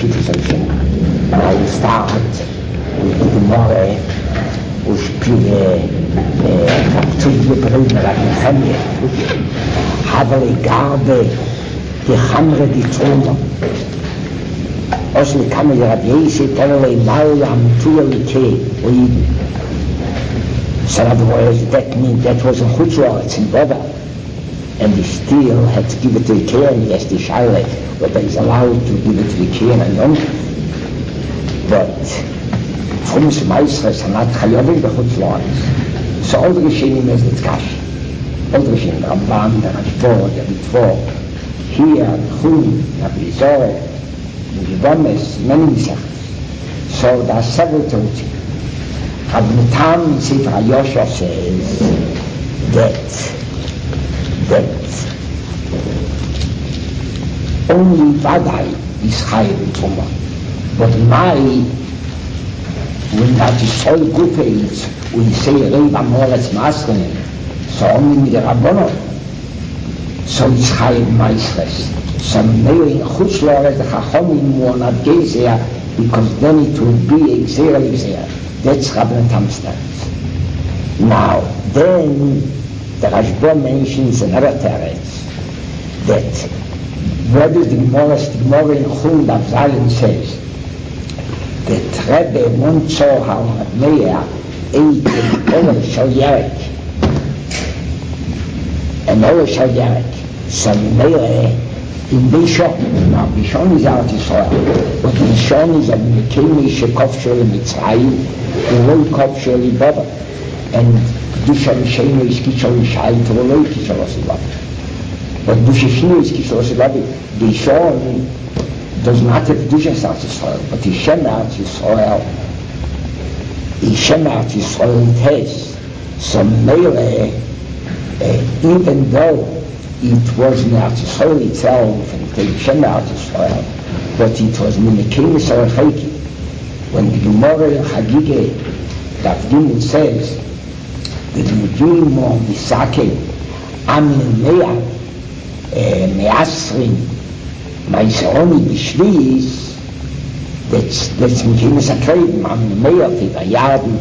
Shitty section. And I will start with the Gemara, which to the Brüder at Nehemiah. Haveli Garbe, die Hamre, die Troma. Osli kam der Rabbi Yosef, Olei Maul am Tuyalike, Oiden. So in other words, that means that was a Chutzlaritz in Boba. And he still had to give it to the Keren, he has to Shaila, whether he's allowed to give it to the Keren and Yom. But from his Meisres, and not Chayovim, the Chutzlaritz. So all the Rishonim is the Tkash. All the Rishonim, the Ramban, the Rashbo, the Ritvo, here, the Chum, the Abizoreh, the Gomes, many Misachas. So there are several Terutzim. Rabbi Tam in Sefer HaYosha says that only Vadai is Chayev in Truma. But when that is all good is, we say Reiva Moretz Maskenim, so only with the Rabbonon, so it's Chayev Meisres. So maybe in Chutzlaretz the Chachomim will not gaze there, because then it will be Exer. That's Rabbi Tam stands. Now, then the Rashba mentions another teretz that what is the Gemara in Chum Daf Zayin says that Rebbe Montzor HaMadmeya ate an Oler Shal Yarek, an Oler Shal Yarek. So Meire in Bishon, now Bishon is out Yisrael, but Bishon is a Mekemi Shekov Shel Mitzrayim, Uloi Kov Shel Baba, and Dusha Mishayim is Kishol Mishayim to Uloi Kishol Osilabi. But Dusha Shinu is Kishol Osilabi. Bishon does not have Dusha South Yisrael, but Ishem out Yisrael. Ishem out Yisrael it has. So Meire, even though it was not Yisrael itself, and the Ishem out Yisrael, but it was Mimekei Yisrael Chayki. When the Gemara in Hagige, that Gimel says, the Mujim or Misake, Amin Mea, Measrin, Maiseroni Bishvis, that's Mujim Misakreim, Amin Mea, Tibayarden,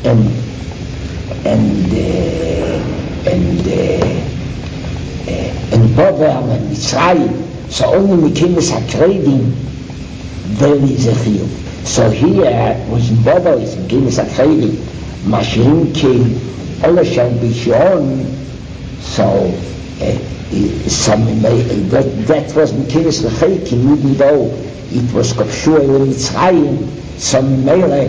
and Bovam and Mitzrayim. So only Mujim Misakreim, there is a chiyuv. So here was in Bobo, is in Gimis Achrevi, Mashirin King, Ola Shal Bishon, so that was in Gimis Achrevi, even though it was Kopshua in Mitzrayim, some Mele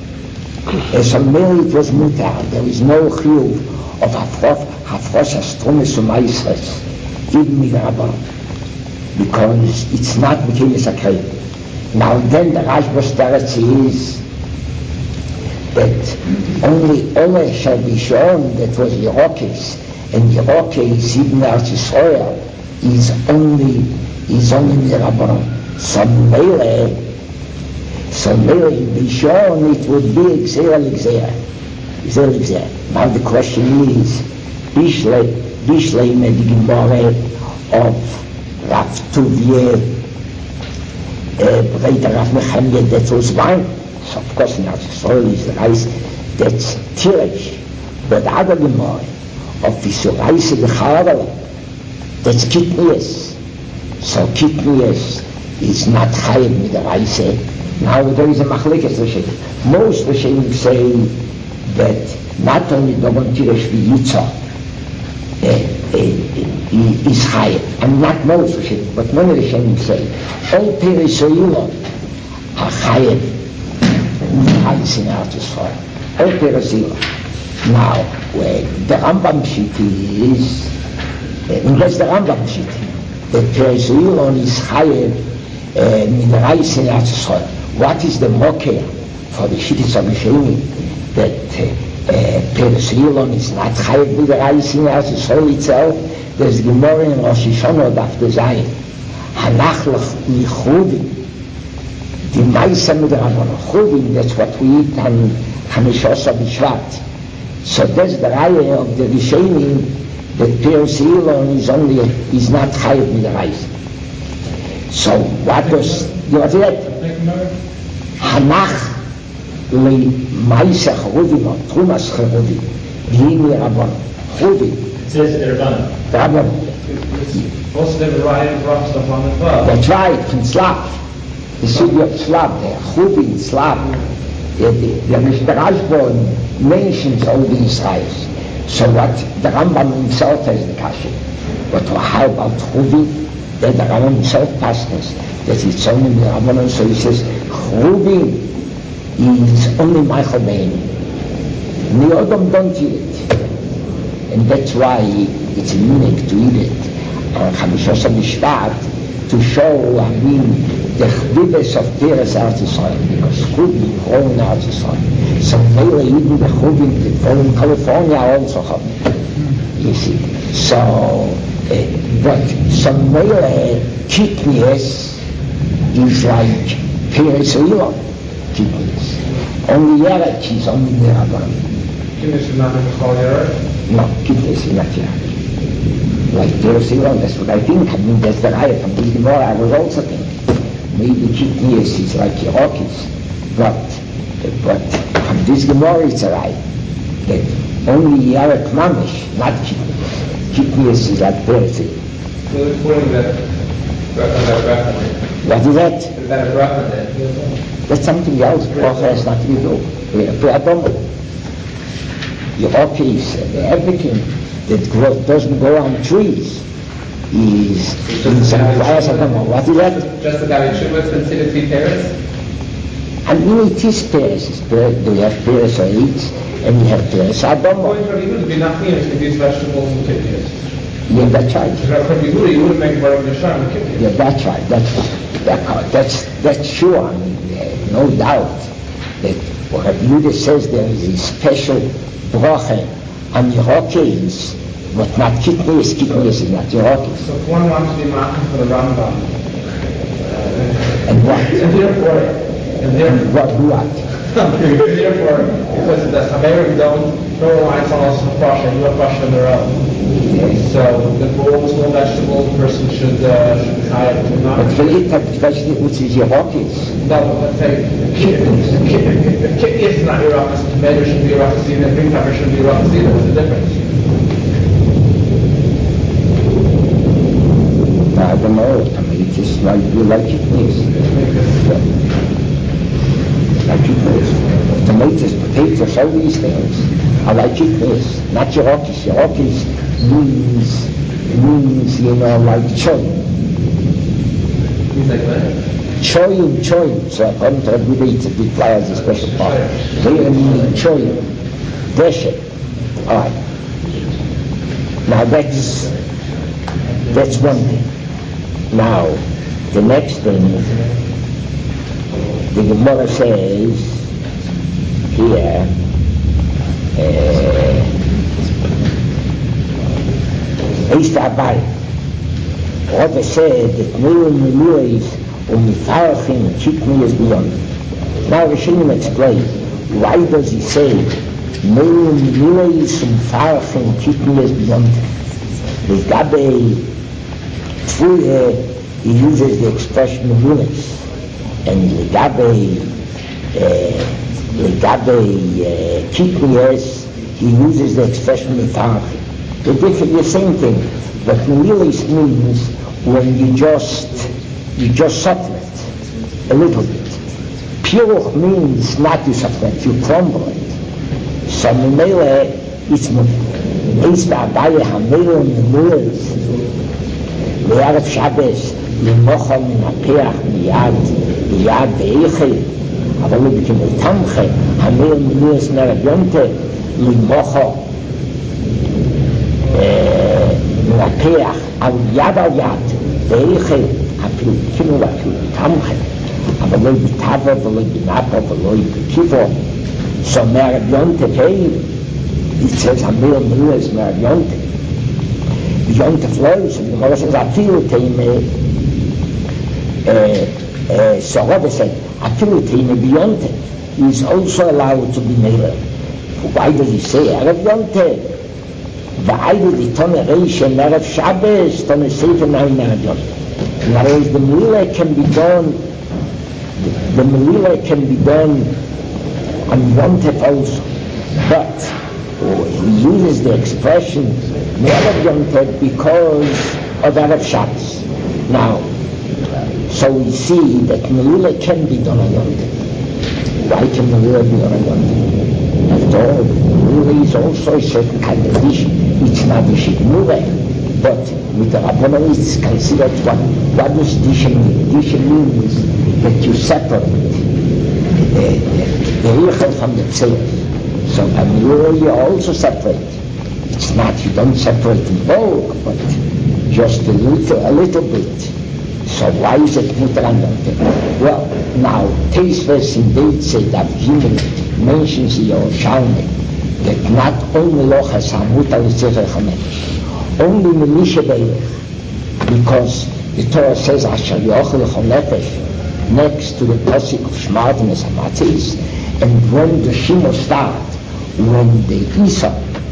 it was Mutar. There is no chiyuv of Hafrosh Astromis Umaisres, even Midrabon, because it's not in Gimis Achrevi. Now then the Rashba's teretz is that only Ole shall be shown that was Yerokes, and Yerokes even Eretz Yisrael is only Mirabon. So Mele be shown it would be Exer. Now the question is, Bishlei Medigimore of Rav Tuvye Breiter Rav Nehemiah, that was wine. So of course in Yisrael is rice, that's Tirish. But the other Gemara of Visurais the Charavala, that's Kitnias. So Kitnias is not Chayev with the rice. Now there is a Machlekes Rishonim. Most Rishonim say that not only Dogon Tirish V'Yitzah is Chayev, and not most Rishonim, but many Rishonim say all Perisayilon are Chayev rice in Eretz Yisrael. All Perisayilon. Now, the Rambam Pshiti is, unless the Rambam Pshiti, that Perisayilon is Chayev in rice in Eretz Yisrael. What is the Mokeh for the Shittis of Rishonim that Perisayilon is not Chayev with rice in Eretz Yisrael itself? There's Gemara in Rosh Hashanah Daf Zayin. Halach Chuvim. The Maisa Midrabon Chuvim, that's what we eat on Hamishos B'Shvat. So that's the raya of the Rishonim that Perisayilon is not Chayev with the rice. So what does, you know that? Hanach li Maisa Churuvim or Trumas Churuvim, Dini Rabban Churuvim. It says Rabban. Rabban. It's supposed to have a right of rough stuff on the above. That's right, from Slav. The city of Slav there, Churuvim, Slav. Der Mishparashbon mentions all the Israelis. So what the Rambam himself has the Kasha. But how about Churuvim? Then the Rambam himself passes that it's only the Rambam, so he says Churuvim is only Michael Bein. The Odom don't eat it. And that's why it's unique to eat it on Chamishos HaMishpat, to show, the chvidus of Teres Eretz Yisrael, because Churuvim grow in Eretz Yisrael. So many even the Churuvim that grow in California also have it. You see. So, but some many kidneys is like Teres Eretz kidneys. Only Eretz is only the Rabban. Kidneys is not in the Chol Eretz? No, kidneys is not Eretz. Like Teres Eretz, that's what I think. I mean, that's the right. From this Gemara, I was also thinking. Maybe kidneys is like Yerokis, but from this Gemara it's a right. That only Yerek Mamish, not kidneys. Kidneys is like Teres Eretz. So it's putting that What is that? That's something else. Bracha has nothing to do. Yerokis and everything that doesn't grow on trees is in some flowers. What is that? Just the Gabi Tshuva is considered to be Teres? And it is Teres. We have Teres Eretz and we have Teres Adamo. According to Rabbi Yehuda, Binachim can use vegetables and kidneys. Yeah, that's right. Rabbi Yehuda, you wouldn't make Baruch Yashar with kidneys. Yeah, that's right. That's sure. I mean, no doubt that what Rabbi Yehuda says there is a special bracha on Yerokis, but not kidneys. Kidneys is not Yerokis. So if one wants to be mocking for the Rambam, and what? and therefore, What? therefore, because the Chaverim don't rely on us for Pasha, you have Pasha on their own. So the all small vegetables, the person should be higher to not. But for it, vegetable which is Yerokis. No, let's say kidneys. If kidneys is not Yerokis, tomato should be Yerokis, and green pepper should be Yerokis. What's the difference? I don't know. I mean, it's just like you like kidneys. Like kidneys. Tomatoes, potatoes, all these things. I like kidneys, not Yerokis. Yerokis means, like choy. Means like what? Choy. So according to Rabbi Yehuda, it's a big fly as a special part. Here meaning choy. Deshet. All right. Now that's one thing. Now, the next thing, the Gemara says here, Eista Abai, Rava said that Meilu Meluis Umifarachim Kidneys beyond. Now we shouldn't explain why does he say Meilu Meluis Umifarachim Kidneys beyond. The Gabe he uses the expression Meluis, and the Gabe Kidneys he uses the expression Mifarachim. The same thing, but Meluis means when you just soften it a little bit. Piruch means not to soften it, you crumble it. So Memele it's Eista Abaye Hamelu Meluis בערב שבס למוחו מנפח מיד באיכי אבל הוא בכמל תמכה המיר מלויס מרביונטה למוחו מנפח על יד באיכי אפילו תמכה אבל לא בטבע ולא בנפה ולא בקיבו so מרביונטה it says המיר מלויס מרביונטה beyond the flows, and the Gemara says, Afilu Teime, so Rava said, Afilu Teime beyond it is also allowed to be made. Why does he say Erev Yonte? V'aydu di Tone Reish and Erev Shabbos, Tone Sefer Naim Erev Yonte. In other words, the melila can be done on one tef also, but he uses the expression Erev Yom Tov because of Erev Shabbos. Now, so we see that melila can be done on Yom Tov. Why can melila be done on Yom Tov? After all, melila is also a certain kind of dish. It's not a shikmure, but with the Rabbanon it's considered what does disha mean? Disha means that you separate the Eichel from the Tzilas. So a melila you also separate. It's not, you don't separate in bulk, but just a little bit. So why is it mutar on Yom Tov? Well, now, Teisves indeed say that Gimel mentions the Yerushalmi that not only lochas hamutar l'tzecher chametz, only melisha beirich, because the Torah says asher yochel l'chol next to the pasuk of Shmartim as hamatzis, and when the Shimo start, when the Isa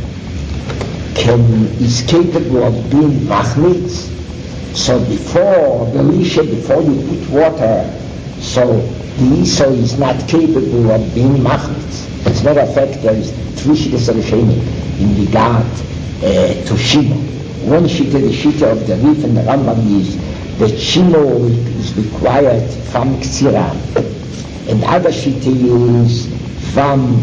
is capable of being machmitz, so before the lisha, before you put water, so the Isa is not capable of being machmitz. As a matter of fact, there is three shittas of Rishonim in regard to Shimo. One shitta, the shitta of the Rif and the Rambam, is that Shimo is required from Ktsira, and other shitta is from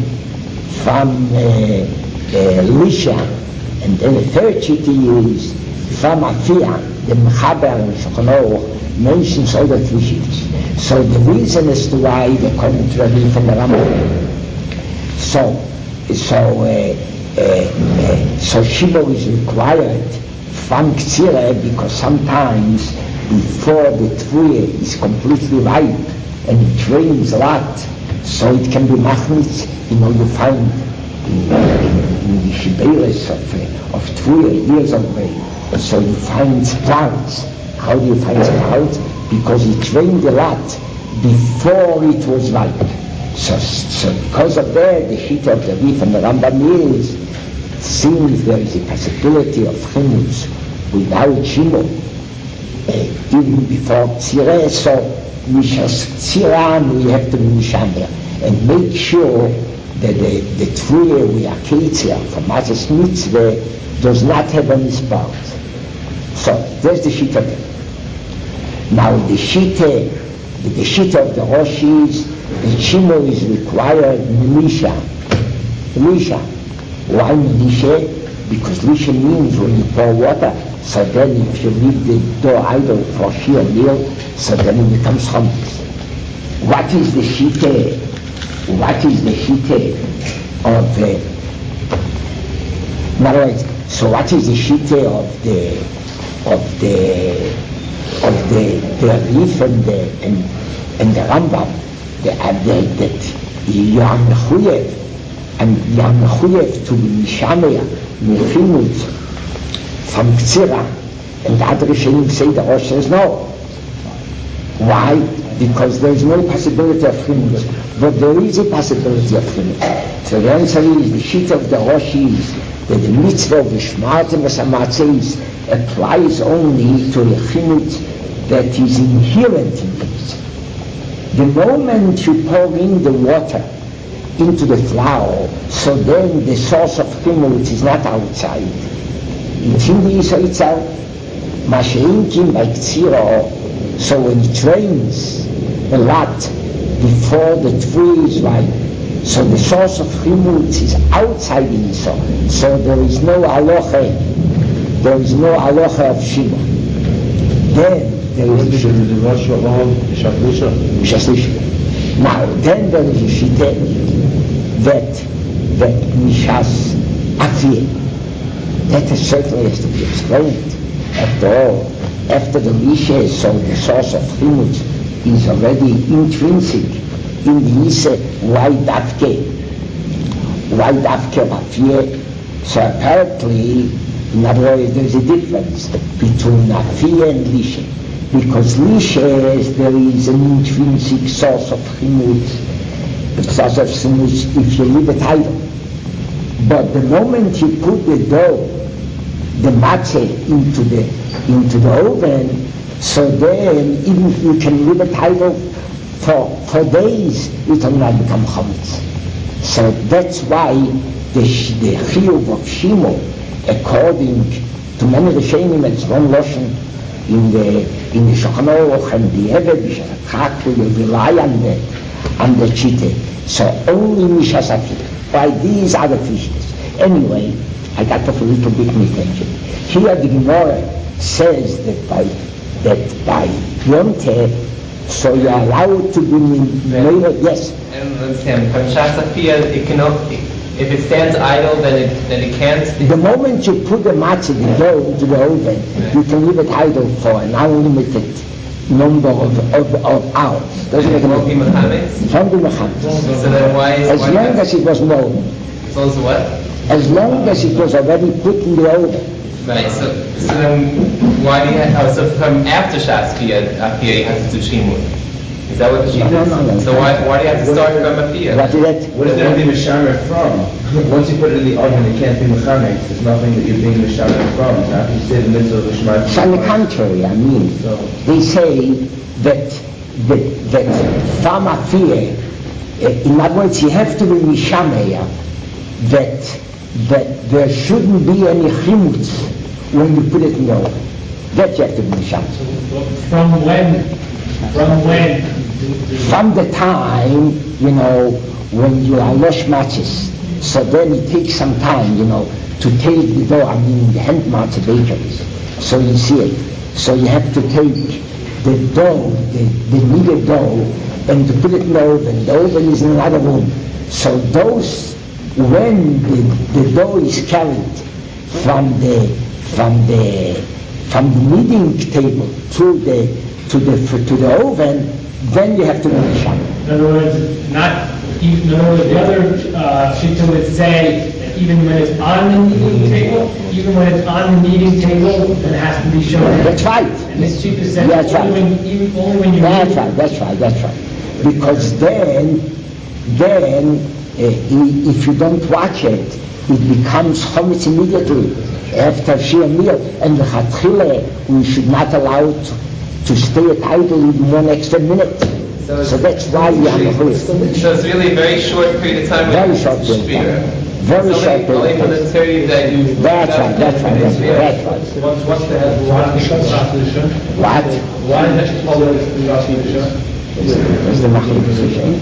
Lisha, and then the third shitta is from Afia. The Mechaber and Shulchan Aruch mentions all the three shittas. So the reason as to why they come to the Rif and the Rambam. So Shimo is required from Ktsira because sometimes before the tree is completely ripe and it rains a lot, so it can be machmitz. You find in the Shiberes of 2 years away. So you find sprouts. How do you find sprouts? Because it rained a lot before it was ripe. So because of that, the sheet of the Rif and the Rambam is, since there is a possibility of chimutz without Shimo, even before Tzireh, so Mishas Tzirah, we have to be Mishamber and make sure that the tree we are Ketzia from Matzah Mitzvah does not have any sprout. So there's the sheet of it. Now the sheet of the Rosh is the Shimo is required Melisha. Why Melisha? Because Lisha means when you pour water, so then if you leave the door idle for sheer meal, so then it becomes chametz. What is the shite? What is the shite of the? In other words, so what is the shite of the Rif and the Rambam? That you are mechuyev, and you are mechuyev to be mishameya, mechimut from Ktsira, and the other Rishonim say the Rosh says no. Why? Because there is no possibility of chimut, but there is a possibility of chimut. So the answer is the sheet of the Rosh is that the mitzvah of the Shmartim as hamatzis applies only to the chimut that is inherent in it. The moment you pour in the water into the flour, so then the source of chimut is not outside. It's in the Isa itself. Masha'inkim by Ktsira. So when it rains a lot before the tree is ripe, so the source of chimut is outside the Isa. So there is no halacha of Shimo. Then there is the Rosh Hashanah. Now then there is a shiteh that Mishas Afiyeh. That certainly has to be explained. After all, after the Lisha, so the source of chimut is already intrinsic in the Isa. Why Dafke Afiyeh? So apparently, in other words, there is a difference between Afiyeh and Lisha. Because Lisha, there is an intrinsic source of chimut, if you leave it idle. But the moment you put the dough, the matzah into the oven, So then, even if you can live a title for days, it will not become chametz. So that's why the chiyuv of shimo, according to many Rishonim, it's one lashon in the Shulchan Aruch and the Eved, you rely on the chite. So only mishas afiyah. By these other fishes. Anyway, I got off a little bit in attention. Here the Gemara says that by Yom Tov, so you're allowed to bring in yes. I don't understand. Mishas afiyah, it cannot. If it stands idle, then it can't. The moment you put the matzah, the dough, into the oven, you can leave it idle for an unlimited number of hours. Doesn't make any difference. So then why? As long as it was known. So what? As long as it was already put in the oven. Right. So then why do you have? So from after Shas Afiyah, you have to do Shimur. Is that what the sheet is? No. So why do you have to start from Afiyah? What is there to be Mishamer from? Once you put it in the oven, it can't be Mechamek. There's nothing that you're being Mishamer from. It's not you say the mitzvah of Shema. On the contrary, I mean, they say that from Afiyah, in other words, you have to be Mishamer, that there shouldn't be any chimutz when you put it in the oven. That you have to be Mishamer. From when? From the time, when you are losh matches. So then it takes some time, to take the dough, the hand matzah bakeries. So you see it. So you have to take the dough, the kneaded dough, and to put it in the oven. The oven is in another room. So when the dough is carried from the kneading table to the oven, then you have to make sham. In other words, the other shita would say that even when it's on the kneading table, it has to be shown. That's right. And this shita says only when you. That's right. Because then if you don't watch it, it becomes chametz immediately after Shia meal, and the chatchile we should not allow it to stay at idle even 1 extra minute. So that's why we have a list. So it's really a very short period of time. Very short period of time. Very short period. Only for the period that you. That's right. What's the head? What? Why is that called the There's the Machlok position.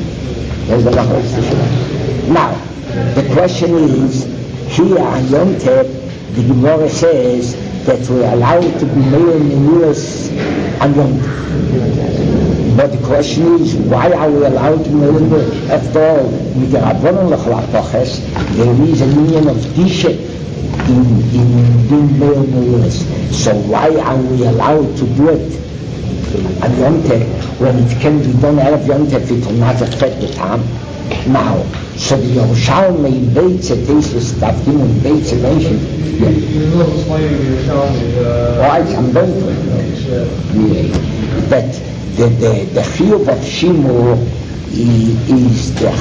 Now, the question is, here on Yom Tov, the Gemara says that we're allowed to be male menuas on Yom Tov. But the question is, why are we allowed to be male menuas? After all, with the Rabbanon L'Chalatoches, there is a union of Dishet in being male menuas. So why are we allowed to do it on Yom Tov when it can be done out of Yom Tov? It will not affect the time. Now, so the Yerushalmi in Beitz, it is the stuff in Beitz mentioned. You're a little explaining the Yerushalmi. Right, I'm going to. That the chiyuv of Shimur is the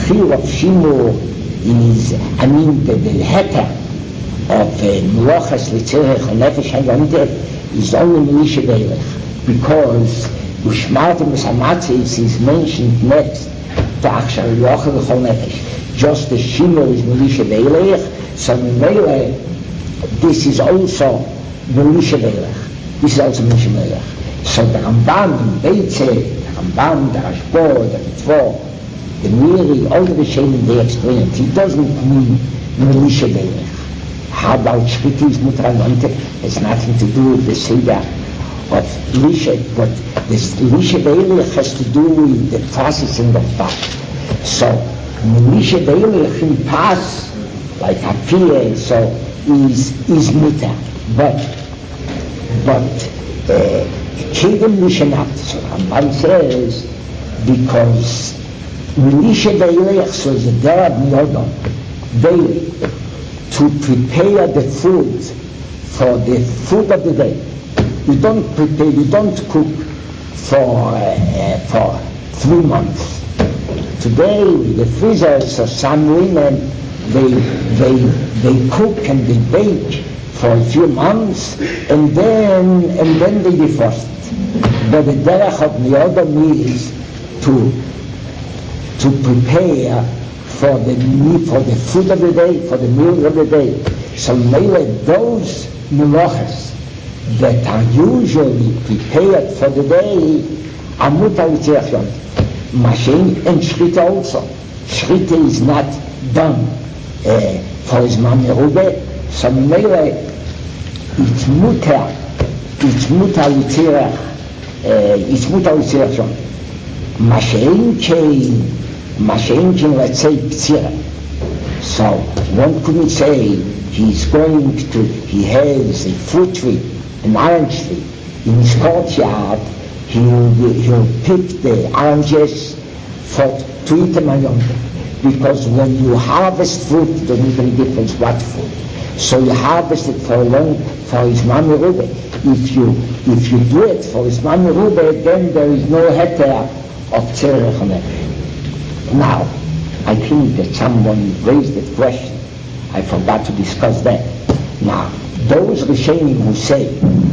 heter of Melachas L'Tzirech and Nefesh HaYom Tov is only Melisha Beilech, because Ushmartim B'Samatzis is mentioned next to Achshar Yochel L'Chol Nefesh. Just the Shimur is Melisha Beilech, so Meilech, this is also Melisha Beilech. This is also Melisha Beilech. So the Rambam in Beitze, the Rambam, the Rashbo, the Ritvo, the Miri, all the Rishonim, they explain it. It doesn't mean Melisha Beilech. How about Shvitis Mutranante? It's nothing to do with the Seder of Lisha, but this Lisha Beilech has to do with the processing of fat. So Melisha Beilech in Pas, like Afiyah, so is Mita. But Kedem Lishanat, so Rambam says, because Melisha Beilech, so is a Derab Niyodon, daily, to prepare the food for the food of the day. You don't cook for 3 months. Today, the freezers of some women, they cook and they bake for a few months, and then they defrost it. But the derech of Neodom is to prepare for the food of the day, for the meal of the day. So maybe those melachas that are usually prepared for the day are mutar l'tzerach yom tov. Machine and Shrita also. Shrita is not done for his man merube. So maybe it's mutar l'tzerach yom tov. Machine can, let's say, p'tzira. So one couldn't say he has a fruit tree, an orange tree. In his courtyard, he'll pick the oranges to eat them on Yom Tov. Because when you harvest fruit, it doesn't make any difference what fruit. So you harvest it for his man merube. If you do it for his man merube, then there is no heter of tzerech hanefesh. Now, I think that someone raised that question. I forgot to discuss that. Now, those Rishonim who say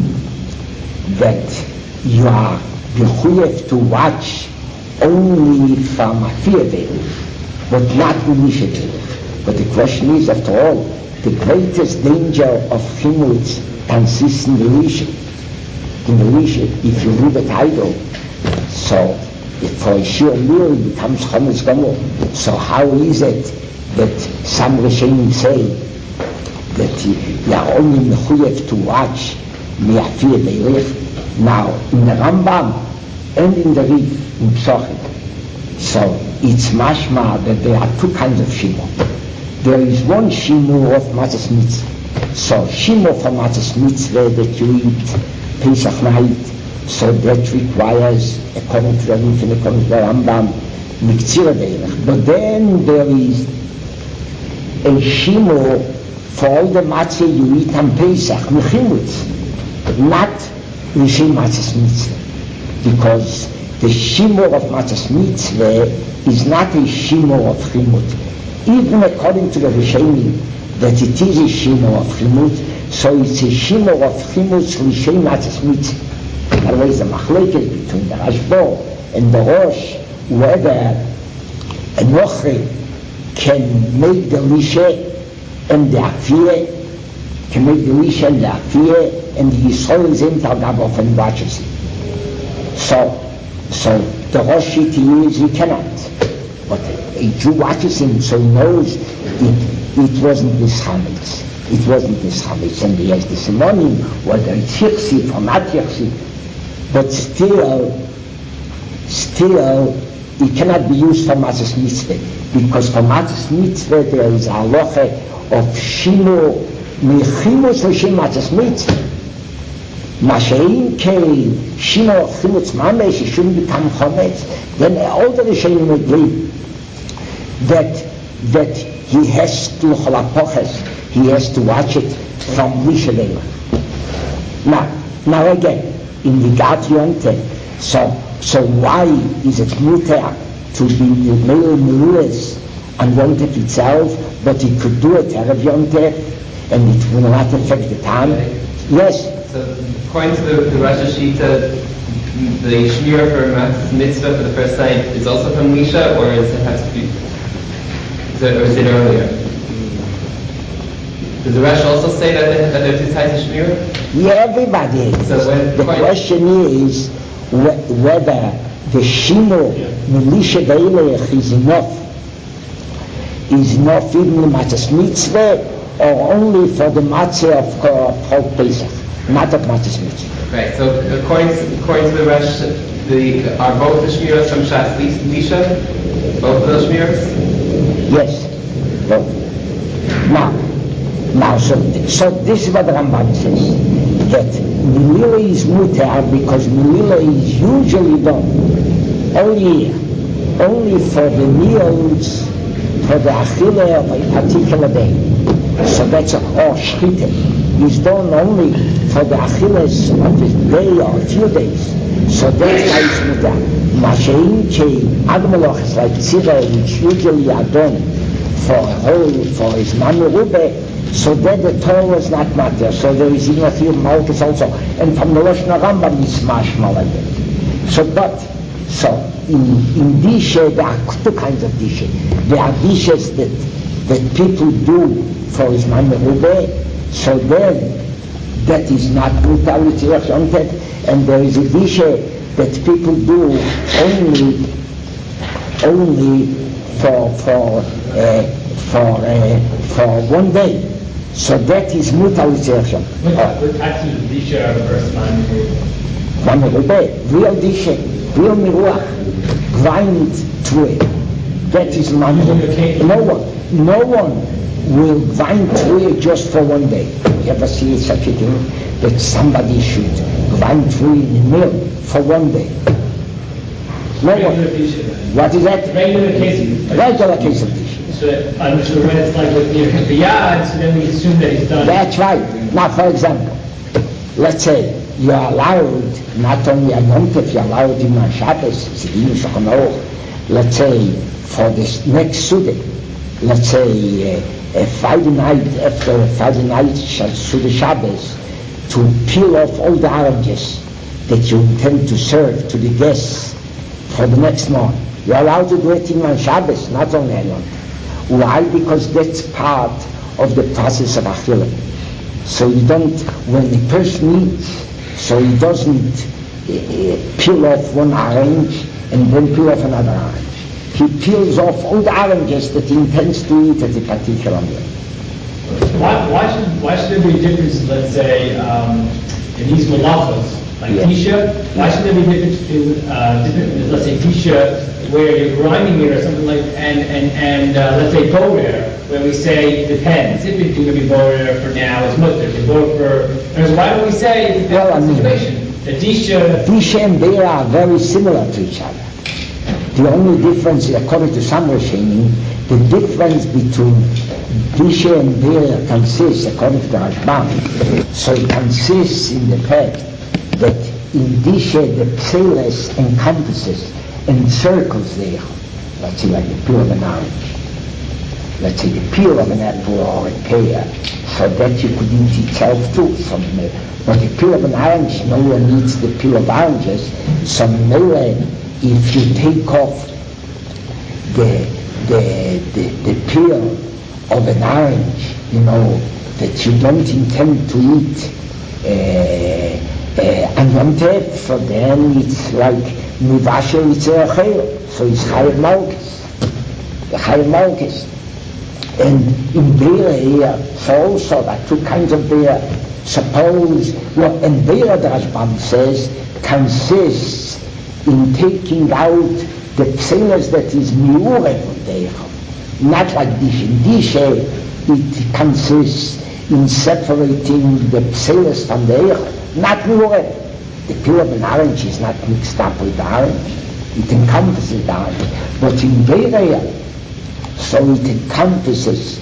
that you are required to watch only from a fear, but not initiative. But the question is, after all, the greatest danger of chimutz consists in the rishon. In the rishon, if you leave it idle, so if for a sure meal it becomes chometz gamur. So how is it that some Rishonim say that you are only mechuyev to watch me'afir beirich? Now, in the Rambam and in the Rid, in Psochim, so it's mashma that there are two kinds of shimur. There is one shimur of matzos mitzvah. So shimur for matzos mitzvah that you eat Pesach night, so that requires, according to the Rif and according to the Rambam, miktzira beirich. But then there is a shimur for all the matzah you eat on Pesach, mechimutz, not Rishim matzos mitzvah. Because the shimur of matzos mitzvah is not a shimur of chimut. Even according to the Rishonim, that it is a shimur of chimut, so it's a shimur of chimut Rishim matzos mitzvah. Otherwise, the machlekes between the Rashbo and the Rosh, whether a nochri can make the lishe and the afiyeh, can make the lishe and the afiyeh, and the Yisrael is in Targabov and watches it. So the Rosh is he cannot. But a Jew watches him, so he knows it wasn't this chametz. It wasn't this chametz, and he has the synonym, whether it's yichsif or not yichsif. But still, it cannot be used for matzos mitzvah, because for matzos mitzvah there is a halacha of shimur mechimus l'shem matzos mitzvah. Mashein kei shimur of chimutz mamesh, it shouldn't become chometz. Then all the Rishonim agree that he has to cholapoches, he has to watch it from Lishalema. Now again, in the Gat Yom Tov, so why is it mutar to be male meruas on Yom Tov itself, but he could do it Erev Yom Tov, and it will not affect the time? Yes. So according to the Rosh Hashita, the shmira for matzos mitzvah for the first night is also from Lisha, or does it have to be? Or is it earlier? Does the Rosh also say that they're two types of shmira? Yeah, everybody is. So the question is whether the shimur milisha beilech is enough even the matzos mitzvah, or only for the matzah of Chol Pesach, not of matzos mitzvah. Right. So according to the Rosh, are both the shmiras from Shas Lisha? Both of those shmiras? Yes, both. Now, so this is what the Rambam says, that Melila is mutar because Melila is usually done only for the meals, for the achille of a particular day. So that's or shchita is done only for the achilles of a day or a few days. So that's why it's mutar. Mashein kei agmalochs like tzira, which usually are done for his man merube, so that the Torah was not matter. So there is even a few malchus also. And from the Lashon Rambam it's mashma like that. So in dishes, there are two kinds of dishes. There are dishes that people do for Zman Merubah, so then that is not mutar l'tzirach Yom Tov, and there is a dish that people do only for 1 day. So that is mutar l'tzirach Yom Tov. What types of dish are first Zman Merubah, real dish, real miruach, grind to it. That is Zman Merubah. No one will grind to it just for 1 day. You ever see such a thing that somebody should grind to it in a mill for 1 day? No one. What is that? Regular case of dish. So I'm sure when it's like with the yard, so then we assume that it's done. That's right. Now, for example, let's say you are allowed not only on Yom Tov, you are allowed in on Shabbos, let's say for this next Suda, let's say Friday night, after Friday night Suda Shabbos, to peel off all the oranges that you intend to serve to the guests for the next morning. You're allowed to do it in on Shabbos, not only on Yom Tov. Why? Because that's part of the process of Achilah. So you don't, when the person eats, so he doesn't peel off one orange and then peel off another orange. He peels off all the oranges that he intends to eat at a particular meal. Why should there be a difference, let's say, in these malachos, like tisha? Why should there be a difference in, let's say, tisha, where you're grinding it or something like, and let's say borer, where we say it depends. If it's going to be borer for now, it's mutter. If it's borer for, why don't we say it depends on the situation? The tisha and beer are very similar to each other. The only difference, according to some Rishonim, the difference between dishe and beer consists, according to the Rashbam, so it consists in the fact that in dishe the pseles encompasses, encircles there. Let's say like the peel of an orange. Let's say the peel of an apple or a pear, so that you could eat itself too. But the peel of an orange, no one eats the peel of oranges. So if you take off the peel of an orange, that you don't intend to eat and Yom Tov, so then it's like Mivashe Yitzhak, so it's Chayav Malchus. The Chayav Malchus. And in beer here, so also there are two kinds of beer. Suppose, and beer, the Rashbam says, consists in taking out the pseles that is miure from Deicha. Not like dish. In dish, it consists in separating the pseles from Deicha. Not miure. The peel of an orange is not mixed up with the orange. It encompasses the orange. But in beer, so it encompasses,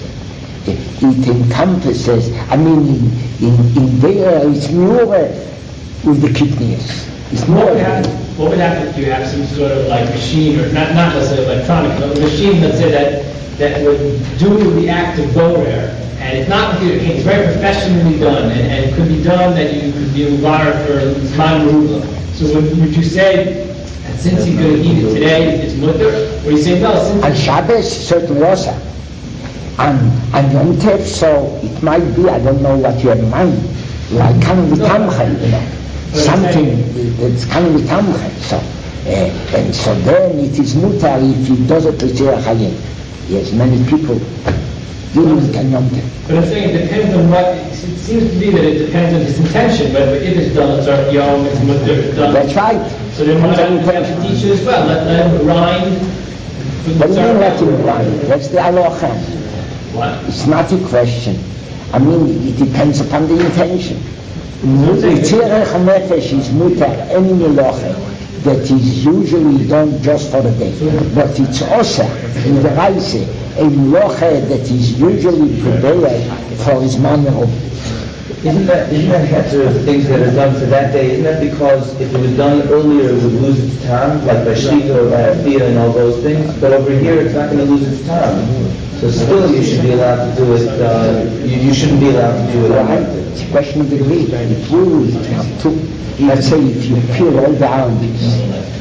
I mean, in there it's more with the kidneys. It's more. What would happen if you have some sort of like machine, or not necessarily electronic, but a machine, let's say, that would do the act of borer, and it's not computer, it's very professionally done, and it could be done that you could be required for Zman Merubah. So would you say, and since he's going to eat it today, it's mutter? Or you say, no, since... On Shabbos, certainly also. On Yom Tov, so it might be, I don't know what you have in mind, like coming with tamchen, something that's coming with tamchen. So, and so then it is mutar if he does it with Zerachayim. Yes, many people dealing with Yom Tov. But I'm saying it depends on what, it seems to be that it depends on his intention, whether if it's done, it's yom, it's mutter, it's done. That's right. So then why don't we have to teach you as well? Let him grind. What do you mean let him grind? That's the halacha. What? It's not a question. I mean, it depends upon the intention. Yitzhak HaNefesh is mutar, any melacha that is usually done just for the day. But it's also, in the Reise, a melacha that is usually prepared for his manner of. Isn't that sort of things that are done for that day? Isn't that because if it was done earlier, it would lose its time, like by shita or by afiyah and all those things? But over here, it's not going to lose its time. So still, you should be allowed to do it. You shouldn't be allowed to do it. It's a question of degree. If you let's say if you peel all the oranges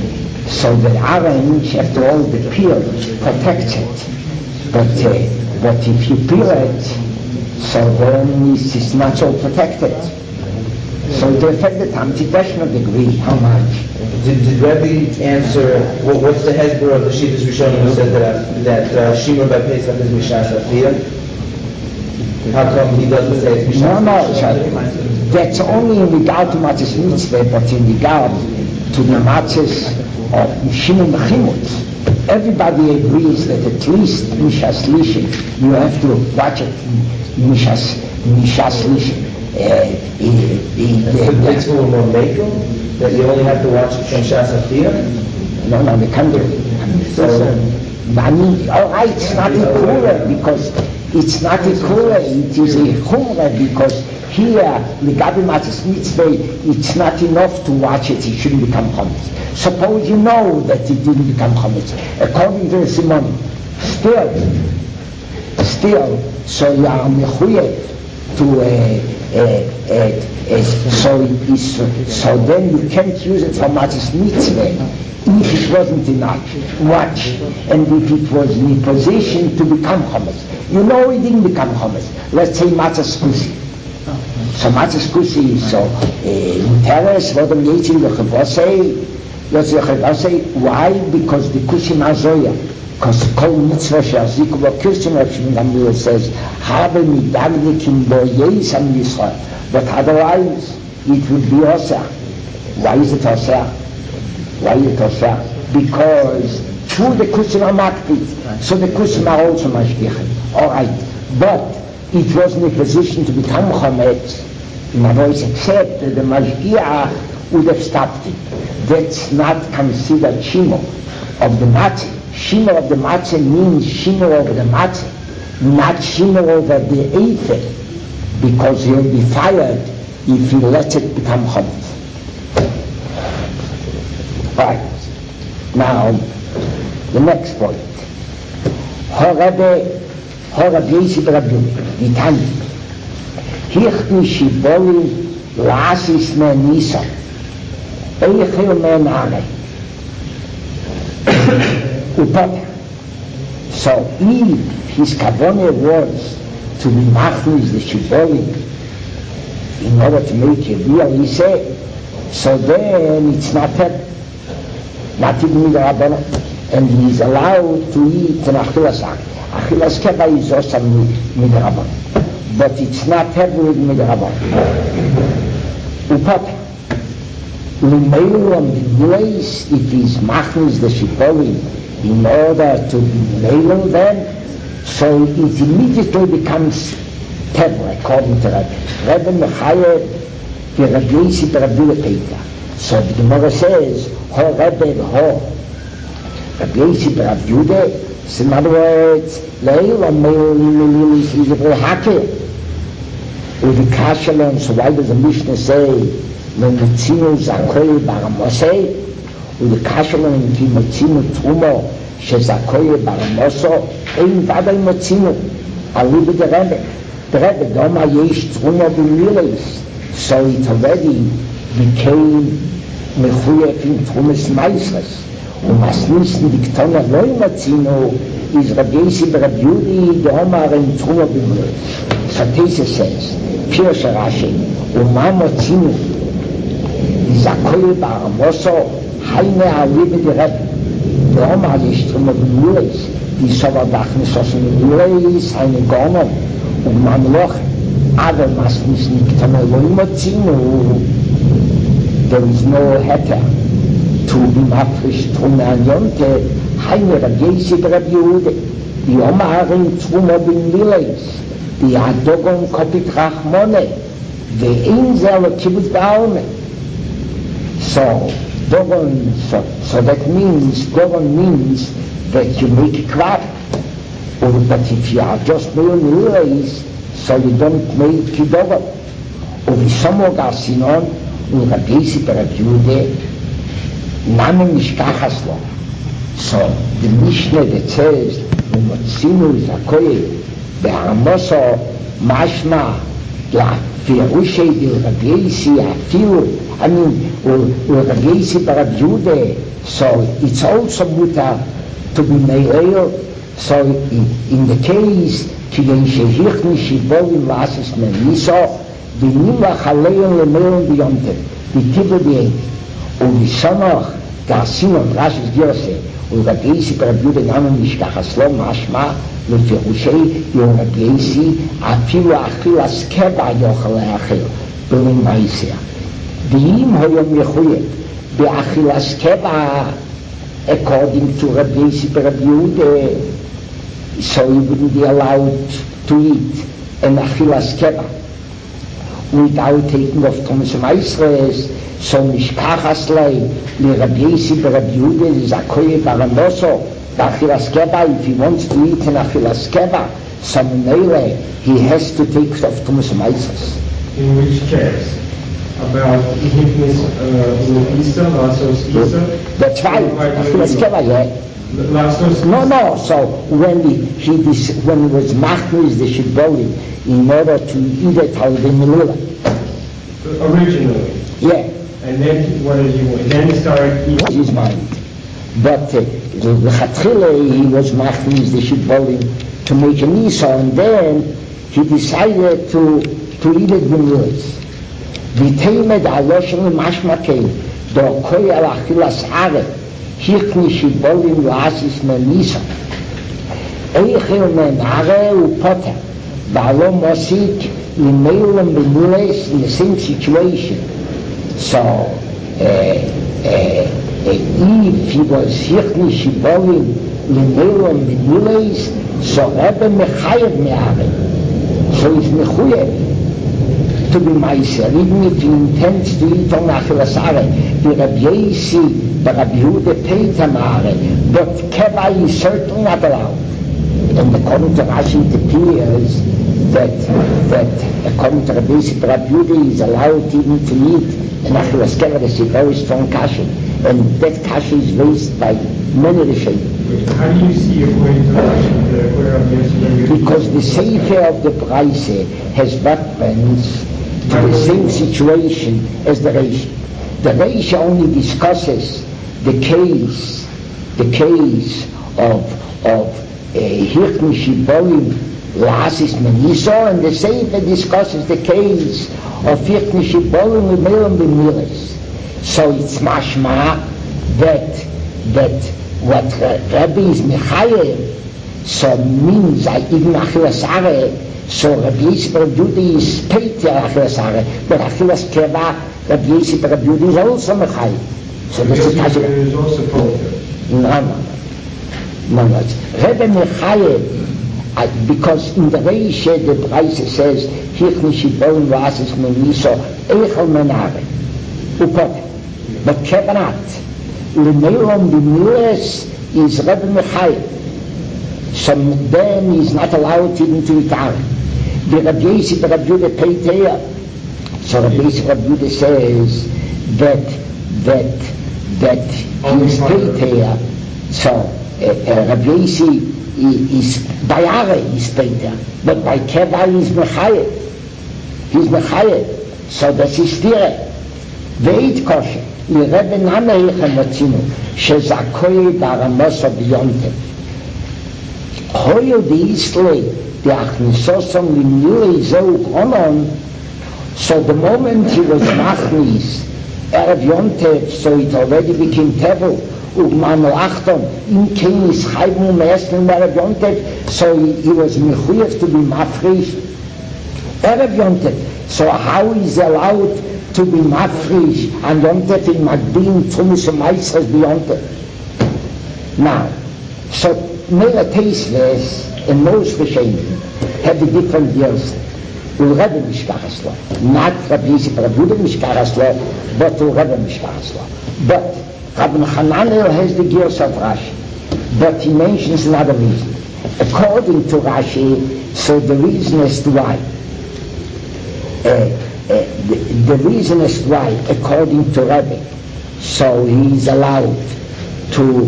So the orange, after all, the peel protects it. But if you peel it, so then it's not so protected. So it affected the anti-national degree. How much? Did Rebbe answer, what's the Hezbollah of the Shittas Rishonim who says that Shimur by Pesach is Mishas Afiyah? How come he doesn't say it's Mishas Afiyah? No, that's only in regard to Matzahs Mitzvah, but in regard to the Matzahs of Shimon Chimutz. Everybody agrees that at least Mishas Lishim, you have to watch it, Mishas Lishim. It's more makel that you only have to watch it from Shas Afiyah? No, they can't do it. So, I mean, all right, it's not a kura because it's not a kura, it is a chumra because here, the Gabi Matzahs Mitzvah, it's not enough to watch it, it shouldn't become chametz. Suppose you know that it didn't become chametz. According to the Simon, still, so you are mechuyev to so then you can't use it for Matzahs Mitzvah if it wasn't enough. Watch, and if it was in a position to become chametz. You know it didn't become chametz. Let's say Matzahs Kusi. So Matzahs Kusi, so Teres, what am Yitzim Yochavosei, why? Because the Kusi Mazoya. Because Kol Mitzvah She'aziku B'Kirsim Rav Shimon Gamliel says, Habe Midagdikim Bo Yeisam Yisrael. But otherwise, it would be Osah. Why is it Osah? Because through the Kusim HaMakpid, so the Kusim are also Mashgichet. All right, but it was in a position to become Chometz, in a voice except that the Mashgiach would have stopped it. That's not considered Shimur of the Matzah. Shimur of the Matzah means Shimur over the Matzah, not Shimur over the Eifer, because he'll be fired if he lets it become Chometz. Right. Now, the next point. Horabbi Yisib Rabbi, Vitani. Hichni Shiboli Lasis Me Nisa. Eichel Me Nare. Upot. So if his kavone was to be machniz the Shiboli in order to make a real Yiseh, so then it's not not even midrabanan, and he is allowed to eat an achilas keva is also midrabanan, but it's not heavy with midrabanan. Upot l'meilu on the place it is machniz the shipoli in order to be meilu then, so it immediately becomes tevel according to Rebbe Mechayev the Rabbi Yisib Rabbi Peita. So the Gemara says, Ho Rebbe Ho Rabbi Yisib Rabbi Yude. So in other words, Leila Meil is a very hacker. With the Kashalon, so why does the Mishnah say, Lemutzinu Zakoye Baramosei? With the Kashalon, Lemutzinu Trumo, Shezakoye Baramoso, Ein Vadai Mutzinu, Alibi the Rebbe. The Rebbe, Doma Yesh Trumo B'Milis. So it already became Mechuyef in Trumas Meisres. Masnisten Diktona Loimatzino is Rabbi Yisib Rabbi Yudi, the Omar in Truma B'Milis. So Tesa says, Pirsha Rashi, Umamotzino is Akoye Baramoso, Haine Alibi the Rebbe. The Omar is Truma B'Milis, is Sobadachnis Osim B'Milis, Haine Gonom, Umamloch. Other Masnis Niktana Loimotzinu, there is no heter to be mafresh Truma and Yonte, Haine Rabbi Yisib Rabbi Yehuda, the Omar in Truma B'Milis, the Adogon Kopit Rachmone, the Inzel Kibbutz Ba'alme. So that means that you make a crop, but if you are just Milis, so you don't make Kidogon. Uvisomo Garcinon, Rabbi Yisib Rabbi Yehuda, Name Mishkachaslo. So the Mishnah that says, Umotzinu Zakoye, Be'amoso, Mashma, פירושי דרבייסי אפילו, Rabbi Yehuda, so it's also mutar to be meileo. So in the case kiden shehichni shibolim lasis meniso v'nimla chaleyon lemeilon biyonte v'tivu b'yed u'vishonoch garsinon rashis diose Rabbi Yehuda nanu mishkachaslo mashma לפרושי יורבייסי אפילו אכילס קבע יוכל להאכיל בלין מייסיה ואם היום יחויב באכילס קבע according to Rabbi Yehuda so he wouldn't be allowed to eat an achilas keva without taking off Thomas Meisres so mishkachas lei li Rabbi Yehuda is a koye baramoso Achilas keva, if he wants to eat an achilas keva, some meile, he has to take off Tumas Meises. In which case? About Hifnis with Easter, last Easter? That's right, achilas keva, yeah. No, so when he was machnis the shiboli in order to eat it al the originally? Yeah. And then what did he want? Then he started eating? His mind. But the Chatchile, he was machnis the shibbolim to make an Isa, and then he decided to eat it b'milas. V'teimed aloshem mashmakei do koi al achilas are hichni shibbolim la'asis men Isa. Eichel men are u'poter v'alo mosik l'meilam b'milas in the same situation. So, if he was hichni shibolim l'meilon b'miles, so Rebbe mechayev me'are. So he's mechuyev to be meiser, even if he intends to eat on achilas are. The Rabbi Yehuda paid him are, but keva is certainly not allowed. And according to Rashi, it appears that according to Rabbi Yehuda is allowed even to eat an achilas keva. That's a very strong kasha. And that kasha is raised by many Rishonim. How do you see according to Rashi? Because the Sefer of the Braise has reference to the same situation as the Reish. The Reish only discusses the case of Hirchni Shibolim La'asis Meniso, and the Sefer discusses the case of Hirchni Shibolim L'Meilam B'milas. So it's mashma that what Rabbi is mechayev, so means even achilas are, so Rabbi Yehuda is paid to achilas are, but achilas keva, Rabbi Yehuda is also mechayev. So that's the kasha. It is also potter. No. Rabbi mechayev, because in the Reisha the Braise says, Hichni shibon v'asis meniso eichel menare, upotter. But kevanat, l'meilon b'milas is Rebbe Mechayev. So then he's not allowed even to eat out. The Rabbi Yehuda paid here. So Rabbi Yehuda says that he's paid here. So Rabbi Yehuda is by Are he's paid here, but by Keva he's Mechayev. He's Mechayev. So that's his theory. Veit kosher. לרבי נמי איך מצינו שזכוי ברמוסו ביונטה הויו דאיסלי דאכניסוסום למילי זהו קונון. So the moment he was machnis Erev Yontef, so it already became tevel ugmano achton in kenis chaybum me'eslim Erev Yontef, so he was mechuyev to be mafrish Erev Yontef. So how is allowed to be mafrish and Yontef in Magdin Tumis Meisres Yontef? Now, so Mela Teisves and most Rishonim have a different views. Rebbe Mishkachas Lo, not Rabbi Yehuda Mishkachas Lo, but Rebbe Mishkachas Lo. But Rabbi Hananel has the gears of Rashi, but he mentions another reason. According to Rashi, so the reason as to why. The reason is why, according to Rebbe, so he is allowed to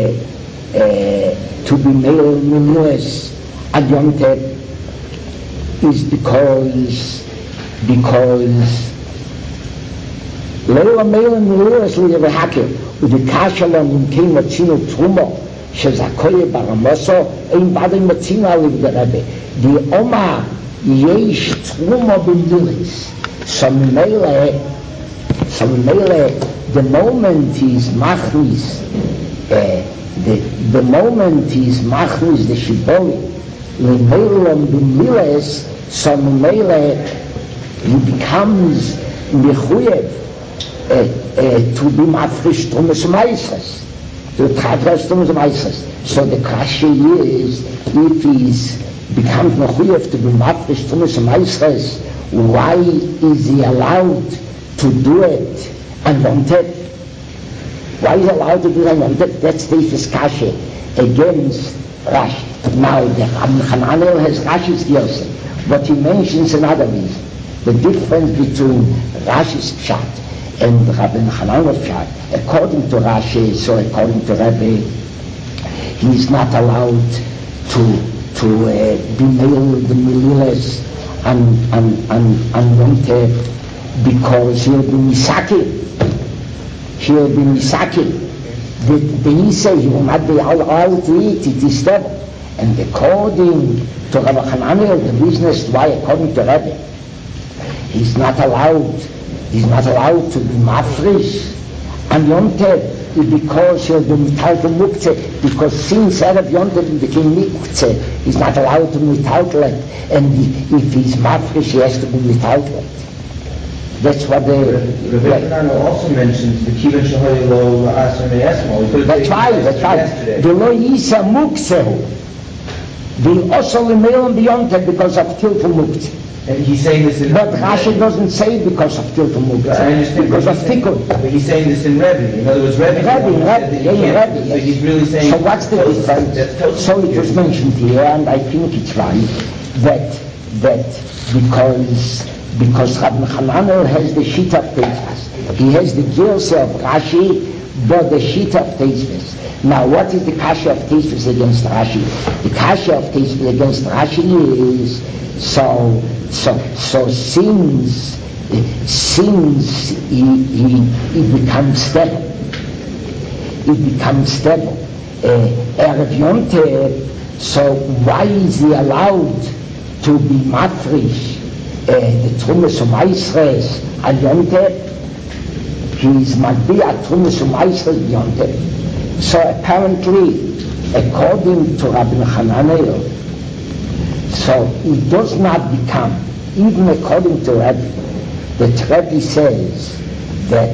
be male minus ad Yontef is because Leila Meilen Luas Levahakel with the Kashalon in King Matzino Trumo Shazakoye Baramoso in Badim Matzina with the Rebbe. The Oma Yesh Trumo Bindilis. Some Mele, the moment is Machnis, the moment is Machnis the Shiboli. Lemeilon Bindilis, some Mele, he becomes Mechuyev. To be mafresh Tumas Meisres, to Tadras Tumas Meisres. So the question is, if he becomes Mechuyev to be mafresh Tumas Meisres, why is he allowed to do it unwanted? Why is he allowed to do it unwanted? That's the discussion against Rashi. Now, the Hananel has Rashi's Yosef, but he mentions another reason. The difference between Rashi's Pshat and Rabbi Hananel's Pshat. According to Rashi, so according to Rabbi, he is not allowed to be mailed the Mililes unwanted because he'll be Misaki. The Isa, he will not be allowed to eat, it is devil. And according to Rabbi Hananel, the business why according to Rabbi, he's not allowed to be mafresh and yontev because he'll be mitaltel muktzeh, because since Erev Yontev he became muktzeh, he's not allowed to be mitaltel, and if he's mafresh he has to be mitaltel. That's what the Rebbe also mentions the Kivan Shahaylo Asr Me'esmo. That's right. The lo yisa muktzeh, the also lemeilon beyontev because of tiltel muktzeh. And he's saying this in But Rashi doesn't say because of Tiltum Muktzeh. I understand. Because of Tikkun. But he's saying this in Rebbe. In other words, Rebbe. Rebbe. So he's really saying. So what's the difference? So it was mentioned here, and I think it's right that because Rabbi Hananel has the sheet of Teisves, he has the Girsa of Rashi, but the sheet of Teisves. Now, what is the kasha of Teisves against Rashi? The kasha of Teisves against Rashi is so since he becomes stable, Erev Yontev, so why is he allowed to be mafresh the Trumas U'Maisres al Yontev? He is Magbiya Trumas U'Maisres Yontev. So apparently, according to Rabbi Hananel, so it does not become, even according to Rabbi, that Rabbi says that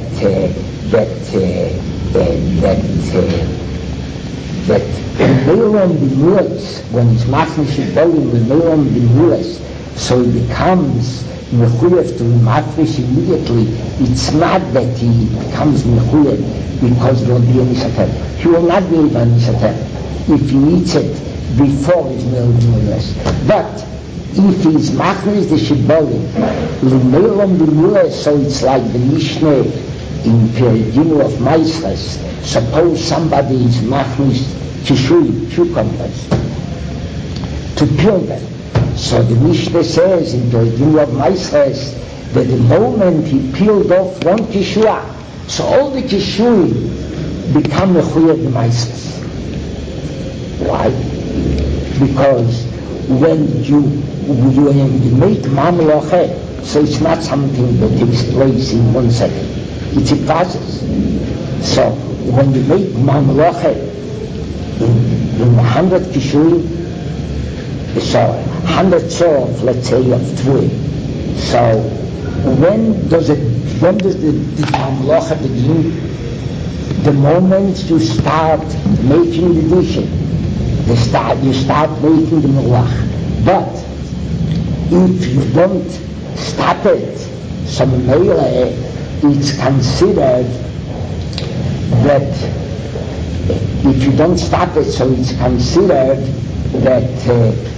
Meiron B'Mulas, when he's machnish Bolim with Meiron B'Mulas, so he becomes Mechuyev to machnish immediately. It's not that he becomes Mechuyev because there will be an Isatem. He will not be an Isatem if he eats it before his Meiron. But if he's machnish the Shibolim, Meiron B'Mulas, so it's like the Mishnah in Periginu of Maisres. Suppose somebody is machnish Kishui, cucumbers, to peel them. So the Mishnah says in Periginu of Maisres that the moment he peeled off one Kishua, so all the Kishui become Mechuyev the Maisres. Why? Because when you make Mamloche, so it's not something that takes place in 1 second. It's a process. So when you make Mamloche in 100 Kishui, so 100 of, let's say, of Tvui. So when does the Mamloche begin? The moment you start making the dishes. You start making the Malach. But if you don't stop it, so it's considered that if you don't stop it, so it's considered that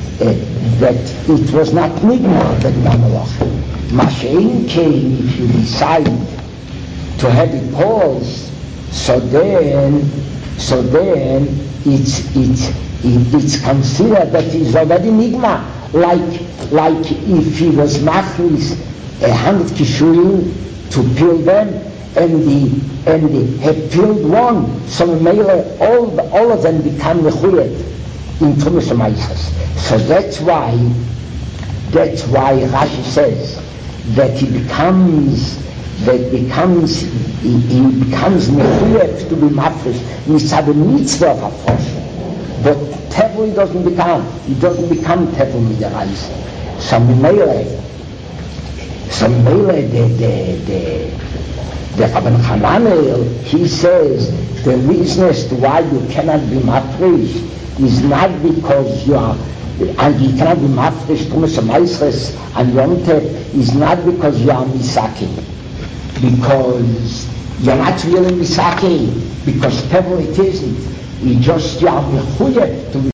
it was not nigma that Malach. Mashein came if you decide to have it paused, so then it's considered that it's already nigma. like if he was machlis 100 kishurim to peel them, and he had peeled one, so all of them become mechuyet in Tumas Maisas. So that's why Rashi says that he becomes mechuyet to be mafresh mitzad mitzvah hafresh. But tevel he doesn't become tevel midaraisa. So the Rabban Hananel, he says the reason as to why you cannot be mafresh is not because you are, and you cannot be mafresh Tumas Maisres and Yom Tov is not because you are misaki, because you're not really misaki, because tevel it isn't. You are mechuyet to